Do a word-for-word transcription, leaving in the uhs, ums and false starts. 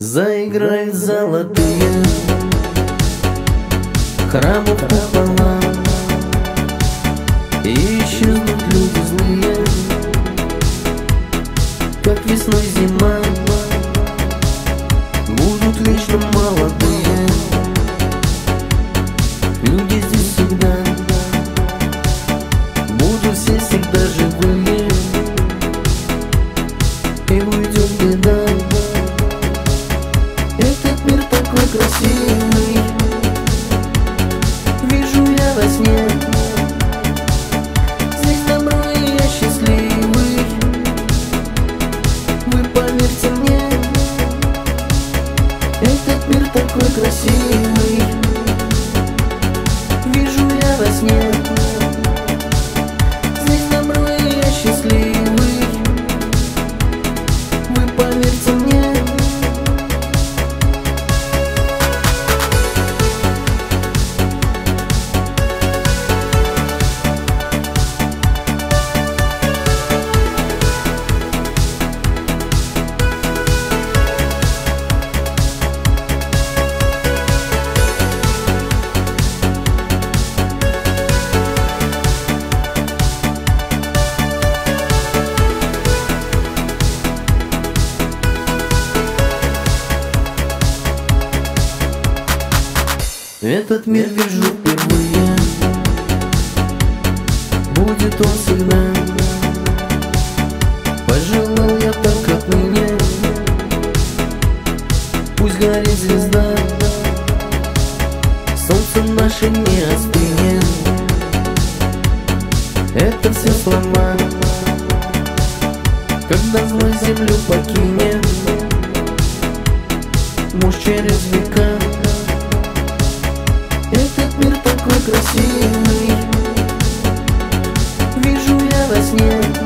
Заиграют золотые храмы купола, и исчезнут люди злые, как весной зима. Будут вечно молодые люди здесь всегда, будут все всегда живые, и уйдет беда. Этот мир такой красивый, вижу я во сне. Здесь добро, и я счастливый, вы поверьте мне. Этот мир такой красивый, вижу я во сне. Здесь добро, и я счастливый, вы поверьте мне. Этот мир вижу впервые, будет он всегда. Пожелал я так отныне, пусть горит звезда, солнце наше не остынет. Это все слова, когда злой землю покинет муж через века. Этот мир такой красивый, вижу я во сне.